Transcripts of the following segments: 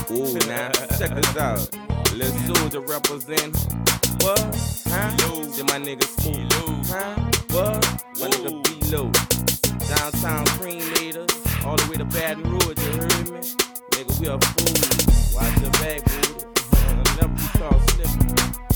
Ooh, now, check this out. Lil Soldier represent. What? Huh? Did my nigga Smooth? Huh? What? My nigga B-Lo. Downtown Cream Leader. All the way to Baton Rouge, you heard me? Nigga, we a fool. Watch your back, booty. Never be caught slipping.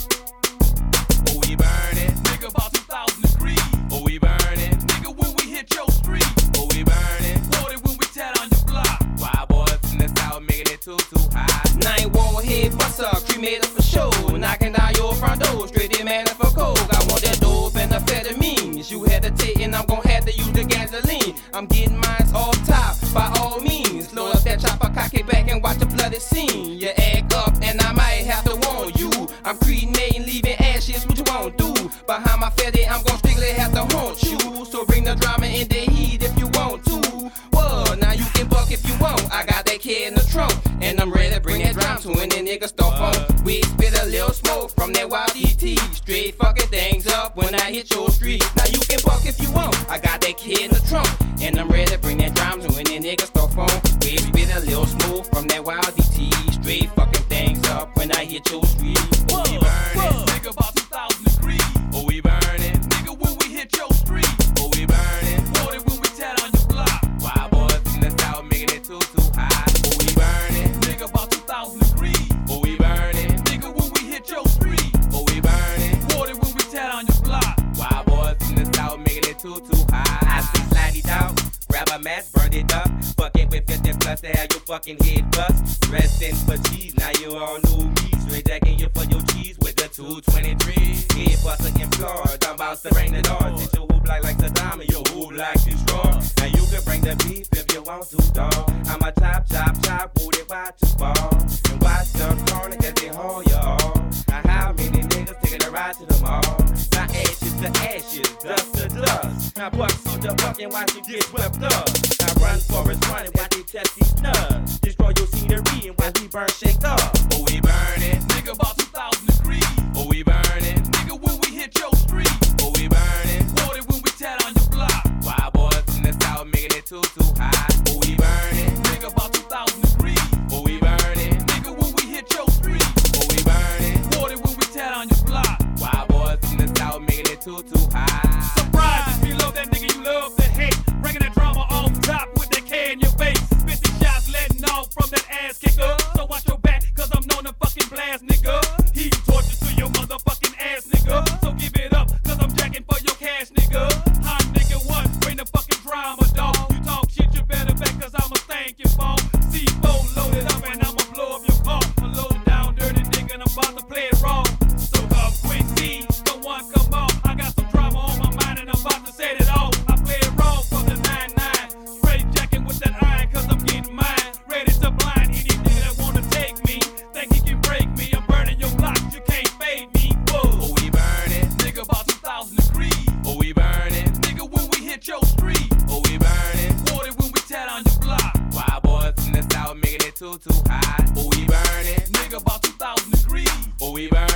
Oh, we burnin'. Nigga, about 2,000 degrees. Oh, we burnin'. Nigga, when we hit your street. Oh, we burnin'. Water when we tat on your block. Wild boys in the south making it too high. Nine warhead buster, cremated for show. Knocking down your front door, straight in man for coke. I want that dope and amphetamines. You hesitating, I'm gon' have to use the gasoline. I'm getting mine off top, by all means. Load up that chopper, cock it back and watch the bloody scene. You act up and I might have to warn you. I'm cremating, leaving ashes, what you won't do? Behind my fatty, I'm gon' strictly have to haunt you. So bring the drama in the heat if you want to. Well, now you can buck if you want. I got that kid in the trunk, and I'm ready to bring that drum to when the niggas start phone. We spit a little smoke from that wild DT. Straight fucking things up when I hit your street. Now you can buck if you want. I got that kid in the trunk, and I'm ready to bring that drum to when the niggas start phone. We spit a little smoke from that wild DT. Straight fucking things up when I hit your street. Oh, we burnin'. Nigga, about 2,000 degrees. Oh, we burnin'. Nigga, when we hit your street. Oh, we burnin'. Water when we tat on your block. Wild boys in the south making it too high. Oh, we burnin'. Nigga, about 2,000 degrees. Oh, we burnin'. Nigga, when we hit your street. Oh, we burnin'. Water when we tat on your block. Wild boys in the south making it too high. I see slide it out, grab a match, burn it up. Fucking with 50 plus to have your fucking head bust. Resting for cheese, now you all know me. Straight jacking you for your cheese with the 223. Head bustin' in Florida, I'm about to bring the door. Since you hoop like Saddam and you hoop like this raw. Now you can bring the beef if you want to, dawg. I'm a chop, booty, watch you fall. And watch the corner as they haul you all. Now how many niggas taking a ride to the mall? Now ashes to ashes, dust to dust. Now buck soldier bucking, watch you get swept up. Now run for his running, watch they test these nuts. Destroy your scenery and watch we burn, shake up. Oh, we burnin'. Nigga, about 2,000 degrees. Oh, we burnin'. Nigga, when we hit your street. Oh, we burnin'. Water when we tat on your block. Wild boys in the south making it too high. Oh, we burnin'. Nigga, about 2,000 degrees. Oh, we burnin'. Nigga, when we hit your street. Oh, we burnin'. Water when we tat on your block. Wild boys in the south making it too high. Surprise if you love that nigga, you love to hate. Bringing that drama off top with that K in your face. 50 shots letting off from that ass kicker. So watch your back, cause I'm known to fucking blast, nigga. He torture to your motherfucking ass, nigga. So give it up, cause I'm jacking for your cash, nigga. Hot nigga one, bring the fucking drama, dog. You talk shit, you better bet, cause I'ma stank your phone. C4 loaded up and I'ma blow up your car. I'm loaded down, dirty nigga, and I'm about to play it wrong. So come quick, see, someone come on. I got some drama on my mind and I'm about to set it off. I play it wrong from the 9-9. Straight jacking with that iron, cause I'm getting mine. Ready to blind any nigga that wanna take me. Think he can break me, I'm burning your block, you can't fade me. Whoa. Oh, we burnin'. Nigga, about 2,000 degrees. Oh, we burnin'. Nigga, when we hit your street. Oh, we burnin'. Water when we tat on your block. Wild boys in the south making it too high. Oh, we burnin'. Nigga, about 2,000 degrees. Oh, we burnin'.